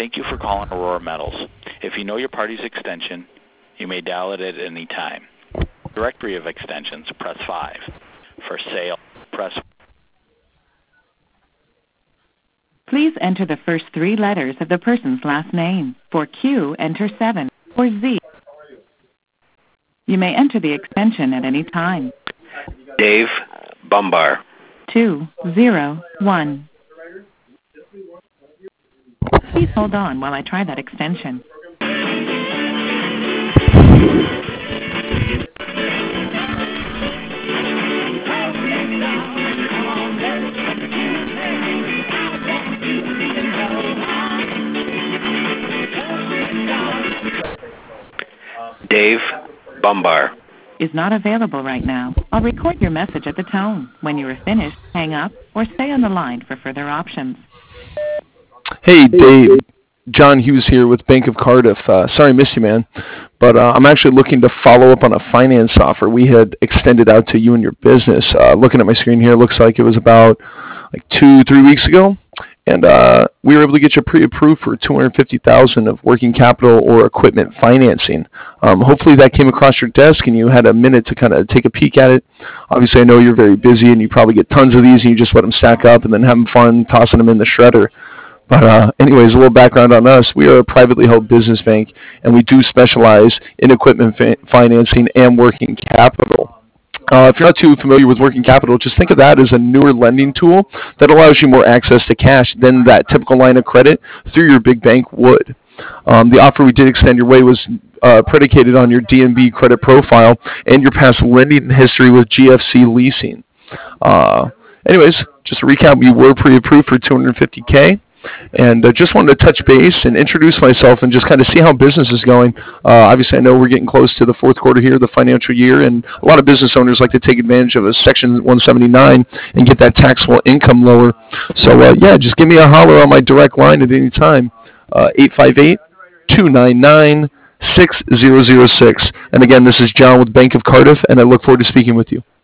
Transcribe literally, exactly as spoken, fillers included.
Thank you for calling Aurora Metals. If you know your party's extension, you may dial it at any time. Directory of extensions, press five. For sale, press one. Please enter the first three letters of the person's last name. For Q, enter seven. For Z, you may enter the extension at any time. Dave Bumbar. two zero one. Please hold on while I try that extension. Dave Bumbar. Is not available right now. I'll record your message at the tone. When you are finished, hang up or stay on the line for further options. Hey, Dave. John Hughes here with Bank of Cardiff. Uh, sorry I missed you, man. But uh, I'm actually looking to follow up on a finance offer we had extended out to you and your business. Uh, looking at my screen here, it looks like it was about like two, three weeks ago. And uh, we were able to get you pre-approved for two hundred fifty thousand dollars of working capital or equipment financing. Um, hopefully that came across your desk and you had a minute to kind of take a peek at it. Obviously, I know you're very busy and you probably get tons of these and you just let them stack up and then have fun tossing them in the shredder. But uh, anyways, a little background on us. We are a privately held business bank, and we do specialize in equipment fa- financing and working capital. Uh, if you're not too familiar with working capital, just think of that as a newer lending tool that allows you more access to cash than that typical line of credit through your big bank would. Um, the offer we did extend your way was uh, predicated on your D N B credit profile and your past lending history with G F C Leasing. Uh, anyways, just to recap, we were pre-approved for two hundred fifty K. And uh, just wanted to touch base and introduce myself and just kind of see how business is going. Uh, obviously, I know we're getting close to the fourth quarter here, the financial year, and a lot of business owners like to take advantage of a Section one seventy-nine and get that taxable income lower. So, uh, yeah, just give me a holler on my direct line at any time, uh, eight five eight, two nine nine, six zero zero six. And again, this is John with Bank of Cardiff, and I look forward to speaking with you.